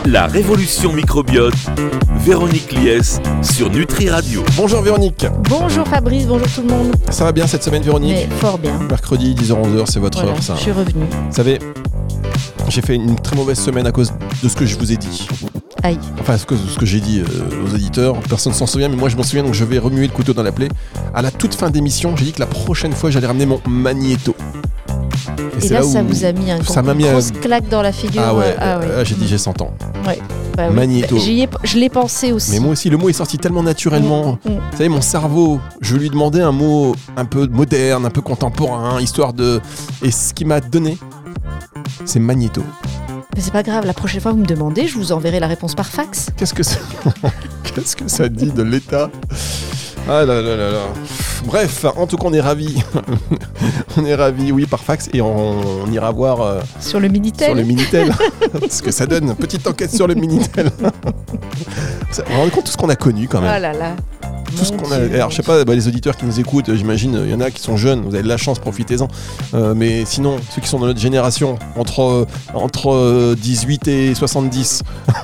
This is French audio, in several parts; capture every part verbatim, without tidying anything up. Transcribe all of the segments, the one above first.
La révolution microbiote, Véronique Lies sur Nutri Radio. Bonjour Véronique. Bonjour Fabrice, bonjour tout le monde. Ça va bien cette semaine Véronique? Mais fort bien. Mercredi dix heures onze heures, c'est votre Voilà, heure ça. je suis revenue. Vous savez, j'ai fait une très mauvaise semaine à cause de ce que je vous ai dit. Aïe. Enfin, ce que, ce que j'ai dit euh, aux auditeurs, personne ne s'en souvient, mais moi je m'en souviens, donc je vais remuer le couteau dans la plaie. À la toute fin d'émission, j'ai dit que la prochaine fois, j'allais ramener mon magnéto. Et, Et là, là ça vous a mis un ça une m'a mis grosse un... claque dans la figure. Ah ouais, ah ouais. Euh, j'ai dit j'ai cent ans. Ouais. Bah, magnéto. Oui. J'y ai, je l'ai pensé aussi. Mais moi aussi, le mot est sorti tellement naturellement. Mmh, mmh. Vous savez, mon cerveau, je lui demandais un mot un peu moderne, un peu contemporain, histoire de... Et ce qu'il m'a donné, c'est magnéto. Mais c'est pas grave, la prochaine fois vous me demandez, je vous enverrai la réponse par fax. Qu'est-ce que ça, Qu'est-ce que ça dit de l'État? Ah là là là là. Bref, en tout cas, on est ravis. on est ravis, oui, par fax. Et on, on ira voir... Euh, sur le Minitel. Sur le Minitel. Ce que ça donne. Petite enquête sur le Minitel. Vous vous rendez compte de tout ce qu'on a connu, quand même. Ah là là. Tout ce qu'on a... Alors, je sais pas, bah, les auditeurs qui nous écoutent, j'imagine, il y en a qui sont jeunes, vous avez de la chance, profitez-en. Euh, mais sinon, ceux qui sont de notre génération, entre, euh, entre euh, dix-huit et soixante-dix.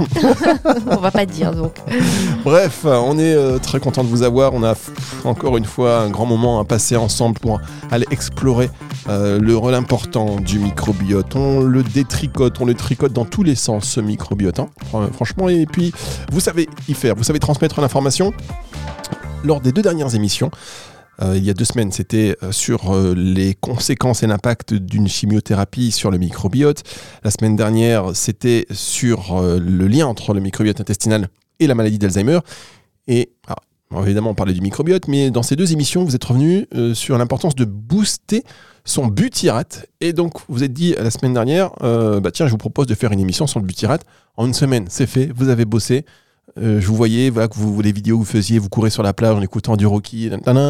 On va pas dire, donc. Bref, on est euh, très content de vous avoir. On a f- encore une fois un grand moment à passer ensemble pour aller explorer euh, le rôle important du microbiote. On le détricote, on le tricote dans tous les sens, ce microbiote. Hein. Franchement, et puis, vous savez y faire, vous savez transmettre l'information. Lors des deux dernières émissions, euh, il y a deux semaines, c'était euh, sur euh, les conséquences et l'impact d'une chimiothérapie sur le microbiote. La semaine dernière, c'était sur euh, le lien entre le microbiote intestinal et la maladie d'Alzheimer. Et alors, évidemment, on parlait du microbiote, mais dans ces deux émissions, vous êtes revenus euh, sur l'importance de booster son butyrate. Et donc, vous vous êtes dit la semaine dernière, euh, bah tiens, je vous propose de faire une émission sur le butyrate. En une semaine, c'est fait, vous avez bossé. Euh, je vous voyais, voilà, que vous, les vidéos que vous faisiez, vous courez sur la plage en écoutant du Rocky,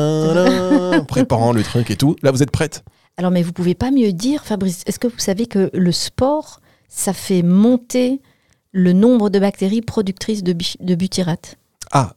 préparant le truc et tout. Là, vous êtes prête? Alors, mais vous pouvez pas mieux dire, Fabrice. Est-ce que vous savez que le sport, ça fait monter le nombre de bactéries productrices de, bi- de butyrate? Ah.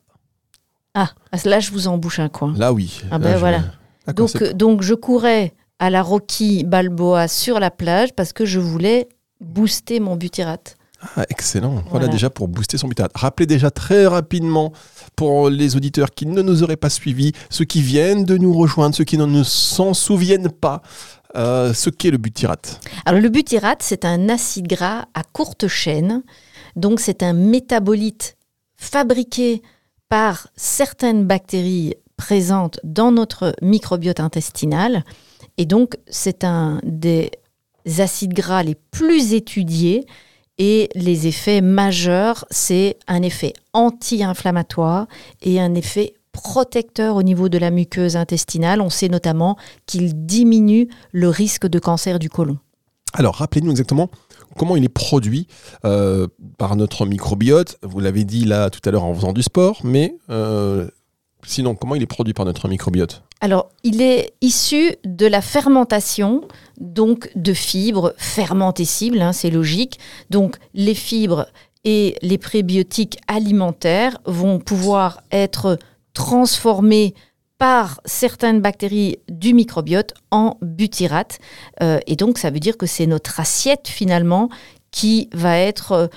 Ah, là, je vous embouche un coin. Là, oui. Ah ben là, voilà. Je... Donc, c'est... donc, je courais à la Rocky Balboa sur la plage parce que je voulais booster mon butyrate. Ah, excellent. Voilà. Voilà déjà pour booster son butyrate. Rappelez déjà très rapidement pour les auditeurs qui ne nous auraient pas suivis, ceux qui viennent de nous rejoindre, ceux qui ne s'en souviennent pas, euh, ce qu'est le butyrate. Alors le butyrate, c'est un acide gras à courte chaîne. Donc c'est un métabolite fabriqué par certaines bactéries présentes dans notre microbiote intestinal. Et donc c'est un des acides gras les plus étudiés. Et les effets majeurs, c'est un effet anti-inflammatoire et un effet protecteur au niveau de la muqueuse intestinale. On sait notamment qu'il diminue le risque de cancer du côlon. Alors, rappelez-nous exactement comment il est produit euh, par notre microbiote. Vous l'avez dit là tout à l'heure en faisant du sport, mais euh, sinon, comment il est produit par notre microbiote ? Alors, il est issu de la fermentation, donc de fibres fermentescibles, hein, c'est logique. Donc, les fibres et les prébiotiques alimentaires vont pouvoir être transformés par certaines bactéries du microbiote en butyrate. Euh, et donc, ça veut dire que c'est notre assiette, finalement, qui va être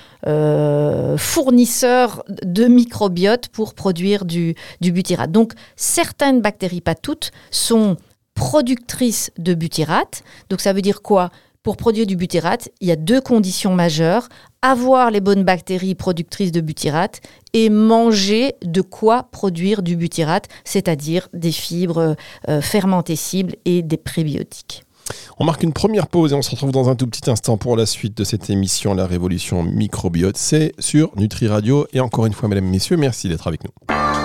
euh, fournisseur de microbiote pour produire du, du butyrate. Donc, certaines bactéries, pas toutes, sont productrices de butyrate. Donc, ça veut dire quoi ? Pour produire du butyrate, il y a deux conditions majeures. Avoir les bonnes bactéries productrices de butyrate et manger de quoi produire du butyrate, c'est-à-dire des fibres euh, fermentescibles et des prébiotiques. On marque une première pause et on se retrouve dans un tout petit instant pour la suite de cette émission La Révolution Microbiote. C'est sur Nutri Radio. Et encore une fois, mesdames et messieurs, merci d'être avec nous.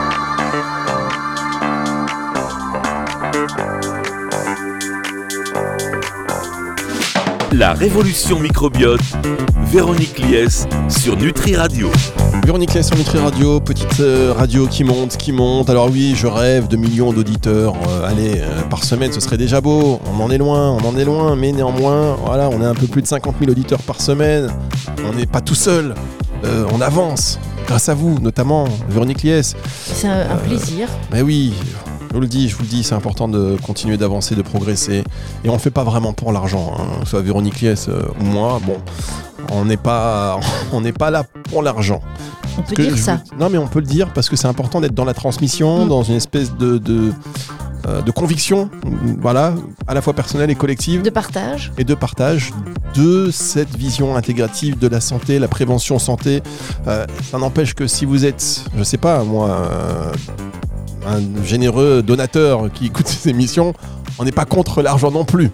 La Révolution Microbiote, Véronique Lies sur Nutri Radio. Véronique Lies sur Nutri Radio, petite euh, radio qui monte, qui monte. Alors oui, je rêve de millions d'auditeurs. Euh, allez, euh, par semaine, ce serait déjà beau. On en est loin, on en est loin. Mais néanmoins, voilà, on est un peu plus de cinquante mille auditeurs par semaine. On n'est pas tout seul. Euh, on avance. Grâce à vous, notamment, Véronique Lies. C'est un, un plaisir. Euh, mais oui. Je vous le dis, je vous le dis, c'est important de continuer d'avancer, de progresser. Et on ne le fait pas vraiment pour l'argent. Hein. Soit Véronique Liès euh, ou moi, bon, on n'est pas, on n'est pas là pour l'argent. On peut dire ça. Veux... Non, mais on peut le dire parce que c'est important d'être dans la transmission, mmh. dans une espèce de, de, euh, de conviction, voilà, à la fois personnelle et collective. De partage. Et de partage de cette vision intégrative de la santé, la prévention santé. Euh, ça n'empêche que si vous êtes, je sais pas, moi, euh, un généreux donateur qui écoute ces émissions, on n'est pas contre l'argent non plus.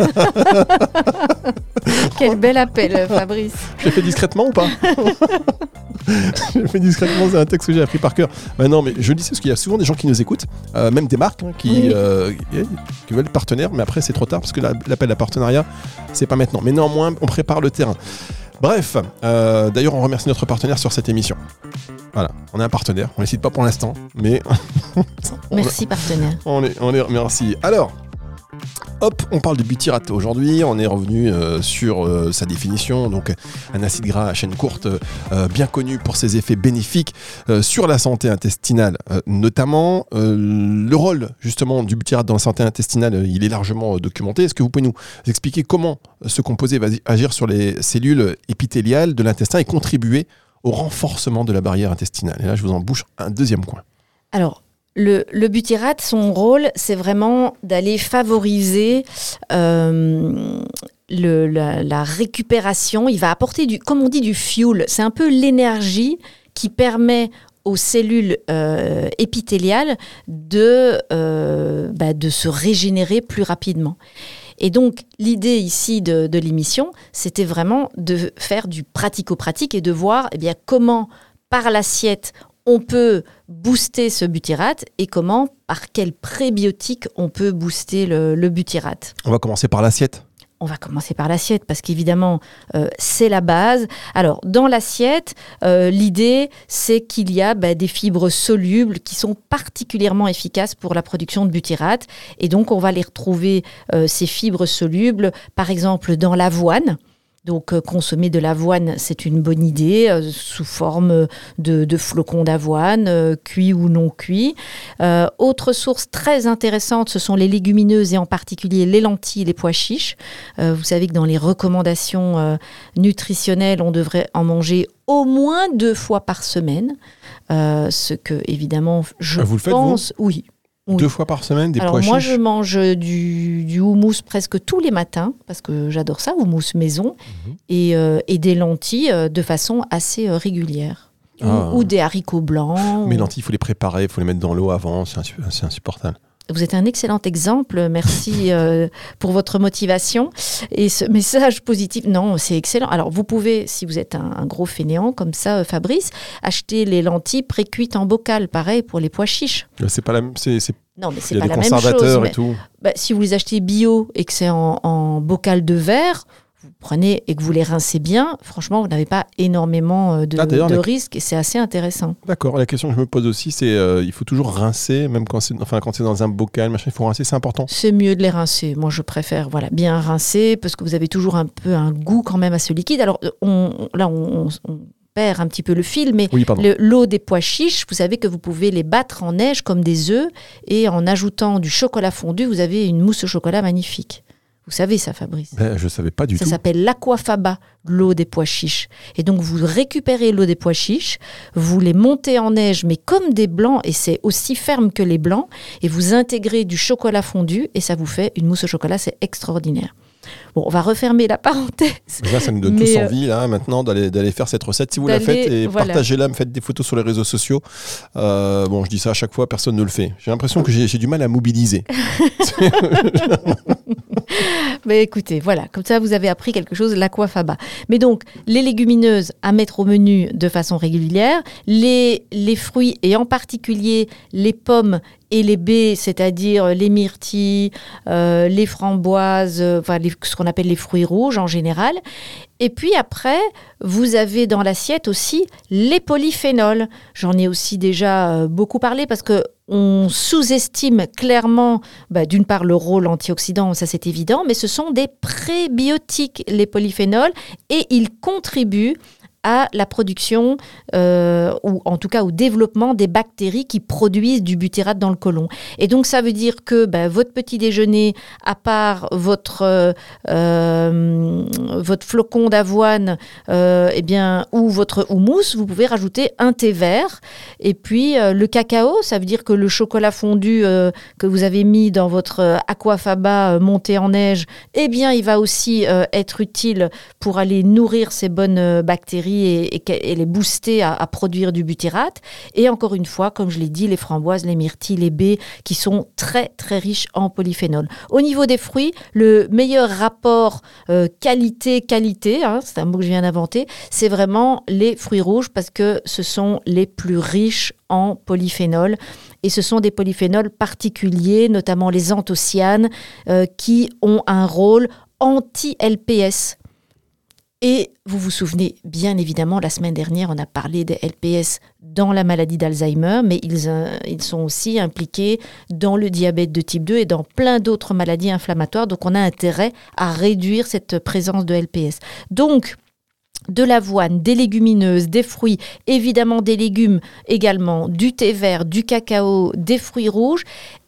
Quel bel appel, Fabrice. Je l'ai fait discrètement ou pas? Je l'ai fait discrètement, c'est un texte que j'ai appris par cœur. Ben non, mais je le dis, c'est parce qu'il y a souvent des gens qui nous écoutent, euh, même des marques hein, qui, oui. euh, qui veulent partenaires, mais après c'est trop tard parce que la, l'appel à partenariat, c'est pas maintenant. Mais néanmoins, on prépare le terrain. Bref, euh, d'ailleurs, on remercie notre partenaire sur cette émission. Voilà, on est un partenaire, on ne les cite pas pour l'instant, mais... Merci partenaire. On les, on les remercie. Alors, hop, on parle de butyrate aujourd'hui, on est revenu euh, sur euh, sa définition, donc un acide gras à chaîne courte, euh, bien connu pour ses effets bénéfiques euh, sur la santé intestinale euh, notamment. Euh, le rôle justement du butyrate dans la santé intestinale, euh, il est largement euh, documenté. Est-ce que vous pouvez nous expliquer comment ce composé va agir sur les cellules épithéliales de l'intestin et contribuer au renforcement de la barrière intestinale? Et là, je vous embouche un deuxième coin. Alors, Le, le butyrate, son rôle, c'est vraiment d'aller favoriser euh, le, la, la récupération. Il va apporter, du, comme on dit, du fuel. C'est un peu l'énergie qui permet aux cellules euh, épithéliales de, euh, bah, de se régénérer plus rapidement. Et donc, l'idée ici de, de l'émission, c'était vraiment de faire du pratico-pratique et de voir eh bien, comment, par l'assiette, on peut booster ce butyrate et comment, par quel prébiotique on peut booster le, le butyrate. On va commencer par l'assiette. On va commencer par l'assiette parce qu'évidemment, euh, c'est la base. Alors, dans l'assiette, euh, l'idée, c'est qu'il y a bah, des fibres solubles qui sont particulièrement efficaces pour la production de butyrate. Et donc, on va les retrouver, euh, ces fibres solubles, par exemple, dans l'avoine. Donc, euh, consommer de l'avoine, c'est une bonne idée, euh, sous forme de, de flocons d'avoine, euh, cuits ou non cuits. Euh, autre source très intéressante, ce sont les légumineuses et en particulier les lentilles et les pois chiches. Euh, vous savez que dans les recommandations euh, nutritionnelles, on devrait en manger au moins deux fois par semaine. Euh, ce que, évidemment, je vous le faites, pense... Vous oui. Oui. Deux fois par semaine, des Alors pois chiches. moi, je mange du, du houmous presque tous les matins, parce que j'adore ça, houmous maison, mmh. et, euh, et des lentilles euh, de façon assez euh, régulière. Ah. Ou, ou des haricots blancs. Mais ou... lentilles, il faut les préparer, il faut les mettre dans l'eau avant, c'est, insu- c'est insupportable. Vous êtes un excellent exemple, merci euh, pour votre motivation et ce message positif. Non, c'est excellent. Alors, vous pouvez, si vous êtes un, un gros fainéant comme ça, euh, Fabrice, acheter les lentilles pré-cuites en bocal, pareil pour les pois chiches. C'est pas la, c'est, c'est... Non, mais c'est Il y a pas des la même chose. conservateurs Mais, et tout. Bah, si vous les achetez bio et que c'est en, en bocal de verre, vous prenez et que vous les rincez bien, franchement, vous n'avez pas énormément de, ah, de la... risques et c'est assez intéressant. D'accord. La question que je me pose aussi, c'est euh, il faut toujours rincer, même quand c'est, enfin, quand c'est dans un bocal, machin, il faut rincer, c'est important. C'est mieux de les rincer. Moi, je préfère voilà, bien rincer parce que vous avez toujours un peu un goût quand même assez liquide. Alors on, là, on, on, on perd un petit peu le fil, mais oui, le, l'eau des pois chiches, vous savez que vous pouvez les battre en neige comme des œufs et en ajoutant du chocolat fondu, vous avez une mousse au chocolat magnifique. Vous savez ça, Fabrice? Ben, je ne savais pas du ça tout. Ça s'appelle l'aquafaba, l'eau des pois chiches. Et donc, vous récupérez l'eau des pois chiches, vous les montez en neige, mais comme des blancs, et c'est aussi ferme que les blancs, et vous intégrez du chocolat fondu, et ça vous fait une mousse au chocolat, c'est extraordinaire. Bon, on va refermer la parenthèse. Là, ça nous donne mais tous euh, envie, là, maintenant, d'aller, d'aller faire cette recette. Si vous la faites, et voilà. partagez-la, me faites des photos sur les réseaux sociaux. Euh, bon, je dis ça à chaque fois, personne ne le fait. J'ai l'impression que j'ai, j'ai du mal à mobiliser. Mais écoutez, voilà, comme ça, vous avez appris quelque chose, l'aquafaba. Mais donc, les légumineuses à mettre au menu de façon régulière, les, les fruits, et en particulier les pommes et les baies, c'est-à-dire les myrtilles, euh, les framboises, euh, enfin les, ce qu'on appelle les fruits rouges en général. Et puis après, vous avez dans l'assiette aussi les polyphénols. J'en ai aussi déjà euh, beaucoup parlé parce que on sous-estime clairement, bah, d'une part, le rôle antioxydant, ça c'est évident, mais ce sont des prébiotiques, les polyphénols, et ils contribuent à la production, euh, ou en tout cas au développement des bactéries qui produisent du butyrate dans le côlon. Et donc ça veut dire que ben, votre petit déjeuner, à part votre, euh, euh, votre flocon d'avoine euh, eh bien, ou votre houmous, vous pouvez rajouter un thé vert. Et puis euh, le cacao, ça veut dire que le chocolat fondu euh, que vous avez mis dans votre euh, aquafaba euh, monté en neige, eh bien il va aussi euh, être utile pour aller nourrir ces bonnes euh, bactéries et, et, et les booster à, à produire du butyrate. Et encore une fois, comme je l'ai dit, les framboises, les myrtilles, les baies, qui sont très très riches en polyphénol. Au niveau des fruits, le meilleur rapport euh, qualité-qualité, hein, c'est un mot que je viens d'inventer, c'est vraiment les fruits rouges parce que ce sont les plus riches en polyphénol. Et ce sont des polyphénols particuliers, notamment les anthocyanes, euh, qui ont un rôle anti-L P S. Et vous vous souvenez, bien évidemment, la semaine dernière, on a parlé des L P S dans la maladie d'Alzheimer, mais ils, euh, ils sont aussi impliqués dans le diabète de type deux et dans plein d'autres maladies inflammatoires. Donc, on a intérêt à réduire cette présence de L P S. Donc, de l'avoine, des légumineuses, des fruits, évidemment des légumes également, du thé vert, du cacao, des fruits rouges.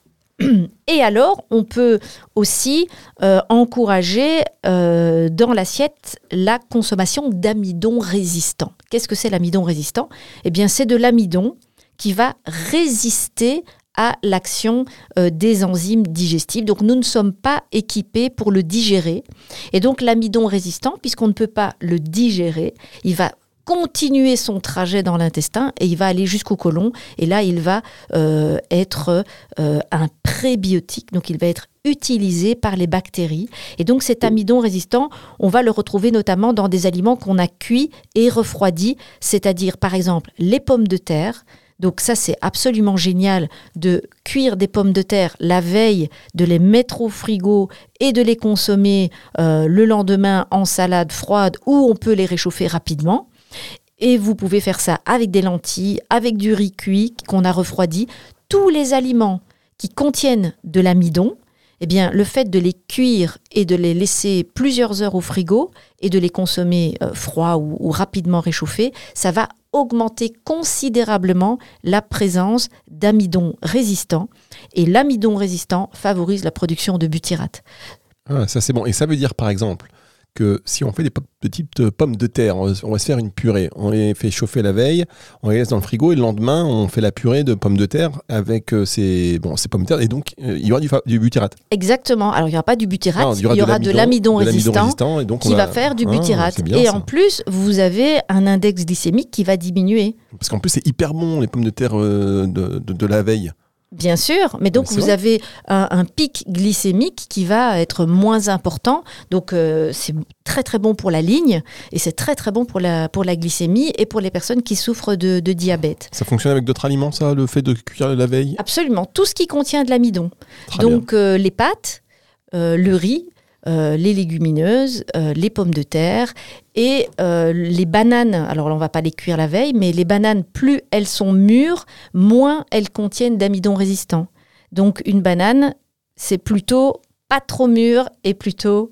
Et alors, on peut aussi euh, encourager euh, dans l'assiette la consommation d'amidon résistant. Qu'est-ce que c'est l'amidon résistant ? Eh bien, c'est de l'amidon qui va résister à l'action euh, des enzymes digestives. Donc, nous ne sommes pas équipés pour le digérer. Et donc, l'amidon résistant, puisqu'on ne peut pas le digérer, il va continuer son trajet dans l'intestin et il va aller jusqu'au côlon. Et là, il va euh, être euh, un prébiotique. Donc, il va être utilisé par les bactéries. Et donc, cet amidon résistant, on va le retrouver notamment dans des aliments qu'on a cuits et refroidis, c'est-à-dire, par exemple, les pommes de terre. Donc ça, c'est absolument génial de cuire des pommes de terre la veille, de les mettre au frigo et de les consommer euh, le lendemain en salade froide ou on peut les réchauffer rapidement. Et vous pouvez faire ça avec des lentilles, avec du riz cuit qu'on a refroidi. Tous les aliments qui contiennent de l'amidon, eh bien, le fait de les cuire et de les laisser plusieurs heures au frigo et de les consommer euh, froids ou, ou rapidement réchauffés, ça va augmenter considérablement la présence d'amidon résistant. Et l'amidon résistant favorise la production de butyrate. Ah, ça c'est bon. Et ça veut dire par exemple que si on fait des petites pommes de terre, on va se faire une purée, on les fait chauffer la veille, on les laisse dans le frigo et le lendemain on fait la purée de pommes de terre avec ces, bon, ces pommes de terre et donc euh, il y aura du, du butyrate. Exactement, alors il n'y aura pas du butyrate, non, il y aura, il y aura de, l'amidon, de l'amidon résistant, résistant et donc qui va... va faire du butyrate. Ah, bien, et ça. En plus vous avez un index glycémique qui va diminuer. Parce qu'en plus c'est hyper bon les pommes de terre euh, de, de, de la veille. Bien sûr, mais donc mais vous vrai. avez un, un pic glycémique qui va être moins important. Donc euh, c'est très très bon pour la ligne et c'est très très bon pour la, pour la glycémie et pour les personnes qui souffrent de, de diabète. Ça fonctionne avec d'autres aliments, ça, le fait de cuire la veille ? Absolument, tout ce qui contient de l'amidon. Très donc euh, les pâtes, euh, le riz, Euh, les légumineuses, euh, les pommes de terre et euh, les bananes. Alors on ne va pas les cuire la veille, mais les bananes, plus elles sont mûres, moins elles contiennent d'amidon résistant. Donc une banane, c'est plutôt pas trop mûre et plutôt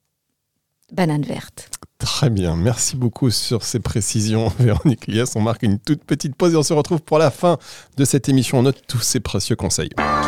banane verte. Très bien, merci beaucoup sur ces précisions, Véronique Liès. On marque une toute petite pause et on se retrouve pour la fin de cette émission. On note tous ces précieux conseils.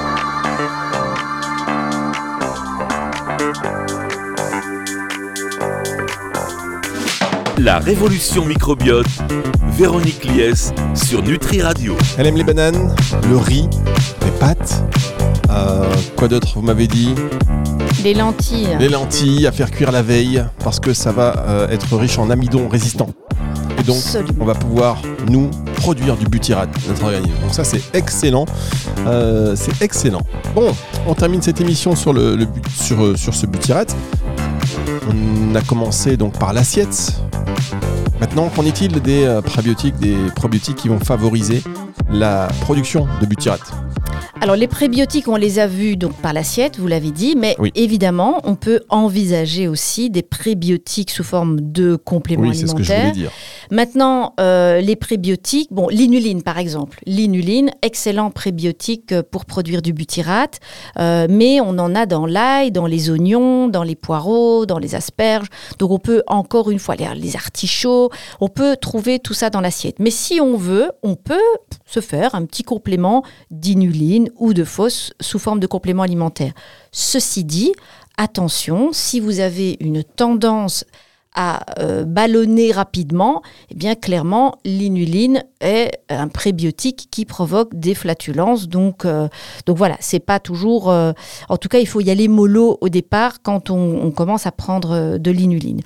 La révolution microbiote, Véronique Liès sur Nutri Radio. Elle aime les bananes, le riz, les pâtes. Euh, quoi d'autre, vous m'avez dit ? Les lentilles. Les lentilles à faire cuire la veille parce que ça va euh, être riche en amidon résistant. Et donc, Absolument. On va pouvoir, nous, produire du butyrate dans notre organisme. Donc ça, c'est excellent. Euh, c'est excellent. Bon, on termine cette émission sur, le, le, sur, sur ce butyrate. On a commencé donc par l'assiette. Maintenant, qu'en est-il des euh, prébiotiques, des probiotiques qui vont favoriser la production de butyrate ? Alors les prébiotiques, on les a vus donc par l'assiette, vous l'avez dit, mais oui. évidemment, on peut envisager aussi des prébiotiques sous forme de compléments oui, alimentaires. C'est ce que je voulais dire. Maintenant, euh, les prébiotiques, bon, l'inuline par exemple. L'inuline, excellent prébiotique pour produire du butyrate, euh, mais on en a dans l'ail, dans les oignons, dans les poireaux, dans les asperges. Donc on peut encore une fois, les, les artichauts, on peut trouver tout ça dans l'assiette. Mais si on veut, on peut se faire un petit complément d'inuline ou de phos sous forme de complément alimentaire. Ceci dit, attention, si vous avez une tendance à euh, ballonner rapidement, eh bien clairement l'inuline est un prébiotique qui provoque des flatulences. Donc, euh, donc voilà, c'est pas toujours. Euh, en tout cas, il faut y aller mollo au départ quand on, on commence à prendre de l'inuline.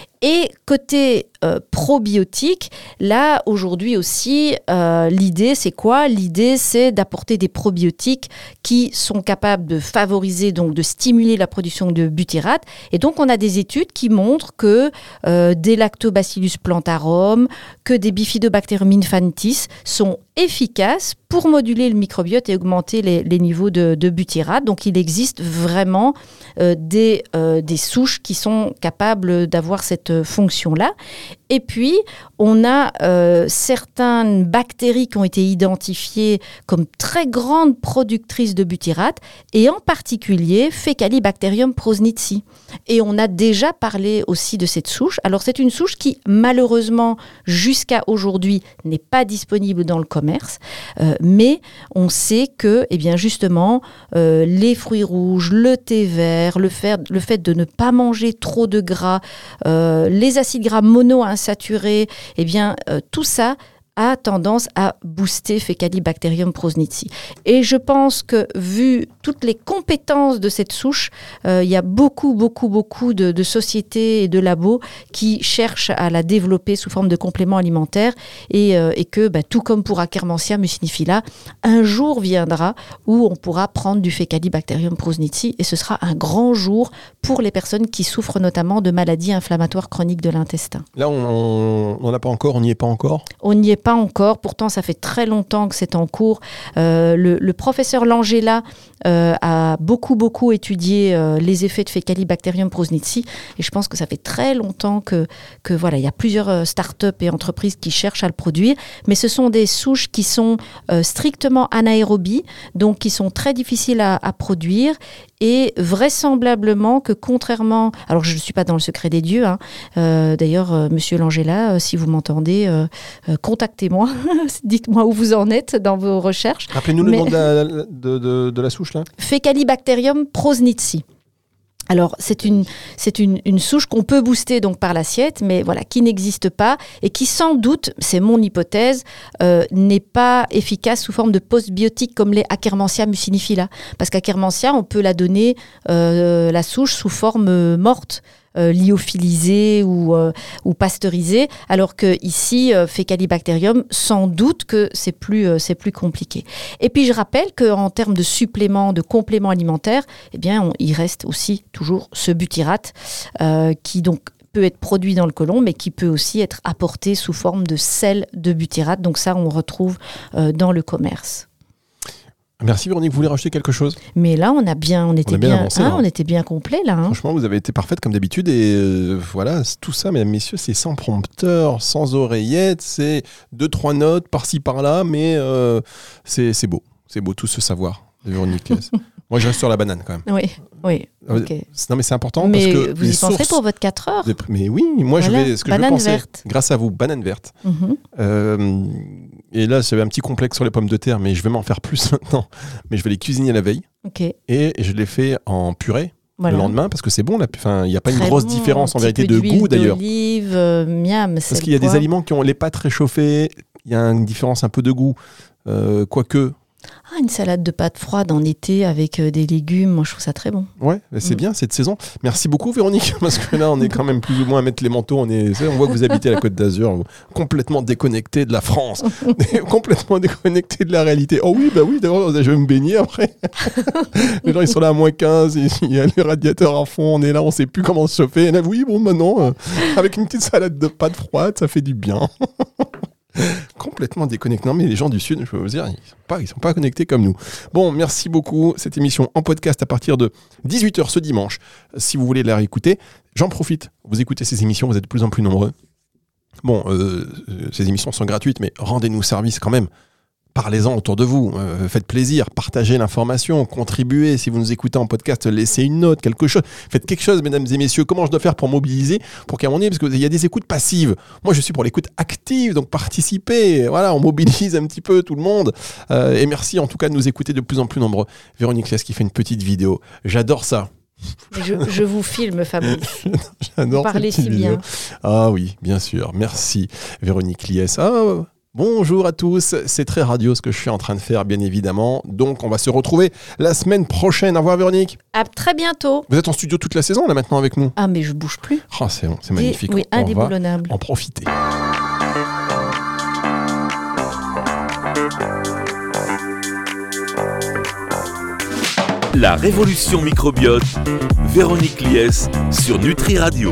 Et côté euh, probiotique, là aujourd'hui aussi, euh, l'idée c'est quoi ? L'idée c'est d'apporter des probiotiques qui sont capables de favoriser, donc de stimuler la production de butyrate. Et donc on a des études qui montrent que euh, des Lactobacillus plantarum, que des Bifidobacterium infantis sont efficaces pour moduler le microbiote et augmenter les, les niveaux de, de butyrate. Donc il existe vraiment euh, des, euh, des souches qui sont capables d'avoir cette fonction-là. Et puis, on a euh, certaines bactéries qui ont été identifiées comme très grandes productrices de butyrate, et en particulier Faecalibacterium prausnitzi. Et on a déjà parlé aussi de cette souche. Alors, c'est une souche qui, malheureusement, jusqu'à aujourd'hui, n'est pas disponible dans le commerce, euh, mais on sait que, eh bien, justement, euh, les fruits rouges, le thé vert, le fait, le fait de ne pas manger trop de gras, euh, les acides gras monoinsaturés, eh bien, euh, tout ça a tendance à booster Faecalibacterium prausnitzi. Et je pense que, vu toutes les compétences de cette souche, euh, il y a beaucoup, beaucoup, beaucoup de, de sociétés et de labos qui cherchent à la développer sous forme de complément alimentaire, et, euh, et que, bah, tout comme pour Akkermansia mucinifila, un jour viendra où on pourra prendre du Faecalibacterium prausnitzi, et ce sera un grand jour pour les personnes qui souffrent notamment de maladies inflammatoires chroniques de l'intestin. Là, on n'en a pas encore, on n'y est pas encore. On n'y est pas encore, pourtant ça fait très longtemps que c'est en cours. Euh, le, le professeur Langella euh, a beaucoup beaucoup étudié euh, les effets de Faecalibacterium prausnitzi, et je pense que ça fait très longtemps que, que voilà, il y a plusieurs startups et entreprises qui cherchent à le produire, mais ce sont des souches qui sont euh, strictement anaérobies, donc qui sont très difficiles à, à produire, et vraisemblablement que contrairement, alors je ne suis pas dans le secret des dieux, hein, euh, d'ailleurs euh, monsieur Langella, euh, si vous m'entendez, euh, euh, contactez-moi, dites-moi où vous en êtes dans vos recherches. Rappelez-nous Mais... le nom de la, de, de, de la souche là. Faecalibacterium prausnitzi. Alors, c'est une, c'est une, une souche qu'on peut booster donc par l'assiette, mais voilà, qui n'existe pas et qui, sans doute, c'est mon hypothèse, euh, n'est pas efficace sous forme de postbiotiques comme les Akkermansia mucinifila. Parce qu'Akkermansia, on peut la donner, euh, la souche, sous forme euh, morte. Euh, lyophilisé ou, euh, ou pasteurisé, alors que ici, euh, Faecalibacterium, sans doute que c'est plus, euh, c'est plus compliqué. Et puis je rappelle qu'en termes de suppléments, de compléments alimentaires, eh bien, on, il reste aussi toujours ce butyrate euh, qui donc peut être produit dans le côlon, mais qui peut aussi être apporté sous forme de sel de butyrate. Donc ça, on retrouve euh, dans le commerce. Merci Véronique, vous voulez rajouter quelque chose ? Mais là, on a bien, on était on bien, bien, avancé, hein, hein. on était bien complet là. Hein. Franchement, vous avez été parfaite comme d'habitude, et euh, voilà, tout ça, mesdames, messieurs, c'est sans prompteur, sans oreillette, c'est deux trois notes par-ci par-là, mais euh, c'est, c'est beau, c'est beau tout ce savoir de Véronique. Moi, je reste sur la banane quand même. Oui, oui. Okay. Non, mais c'est important mais parce que vous y penserez pour votre quatre heures. De... Mais oui, moi, voilà. je vais. Ce que banane je veux penser, verte. Grâce à vous, banane verte. Mm-hmm. Euh, et là, j'avais un petit complexe sur les pommes de terre, mais je vais m'en faire plus maintenant. Mais je vais les cuisiner la veille. Okay. Et je les fais en purée. Voilà. Le lendemain, parce que c'est bon, il n'y a pas très une grosse bon, différence en vérité de goût d'ailleurs. D'olive, euh, miam, parce qu'il y a quoi. Des aliments qui ont les pâtes réchauffées, il y a une différence un peu de goût, euh, quoique. Ah, une salade de pâtes froides en été avec euh, des légumes, moi je trouve ça très bon. Ouais, c'est mmh. bien cette saison. Merci beaucoup Véronique, parce que là on est quand même plus ou moins à mettre les manteaux. On, est, on voit que vous habitez à la Côte d'Azur, complètement déconnecté de la France, complètement déconnecté de la réalité. Oh oui, bah oui, d'ailleurs je vais me baigner après. Les gens ils sont là à moins quinze, il y a les radiateurs à fond, on est là, on sait plus comment se chauffer. Et là, oui, bon maintenant, euh, avec une petite salade de pâtes froides, ça fait du bien. complètement déconnectés. Non, mais les gens du Sud, je peux vous dire, ils ne sont pas, ils sont pas connectés comme nous. Bon, merci beaucoup. Cette émission en podcast à partir de dix-huit heures ce dimanche. Si vous voulez la réécouter, j'en profite. Vous écoutez ces émissions, vous êtes de plus en plus nombreux. Bon, euh, ces émissions sont gratuites, mais rendez-nous service quand même. Parlez-en autour de vous, euh, faites plaisir, partagez l'information, contribuez. Si vous nous écoutez en podcast, laissez une note, quelque chose. Faites quelque chose, mesdames et messieurs. Comment je dois faire pour mobiliser, pour qu'à un moment donné, parce qu'il y a des écoutes passives. Moi, je suis pour l'écoute active, donc participez. Voilà, on mobilise un petit peu tout le monde. Euh, et merci en tout cas de nous écouter de plus en plus nombreux. Véronique Lies qui fait une petite vidéo. J'adore ça. Je, je vous filme, Fabrice. J'adore vous parlez si vidéo. bien. Ah oui, bien sûr. Merci, Véronique Lies. Ah, bonjour à tous, c'est très radio ce que je suis en train de faire, bien évidemment. Donc, on va se retrouver la semaine prochaine. Au revoir, Véronique. À très bientôt. Vous êtes en studio toute la saison, là, maintenant, avec nous. Ah, mais je bouge plus. Oh, c'est bon, c'est magnifique. Et, oui, on indéboulonnable. va en profiter. La révolution microbiote, Véronique Lies sur Nutri Radio.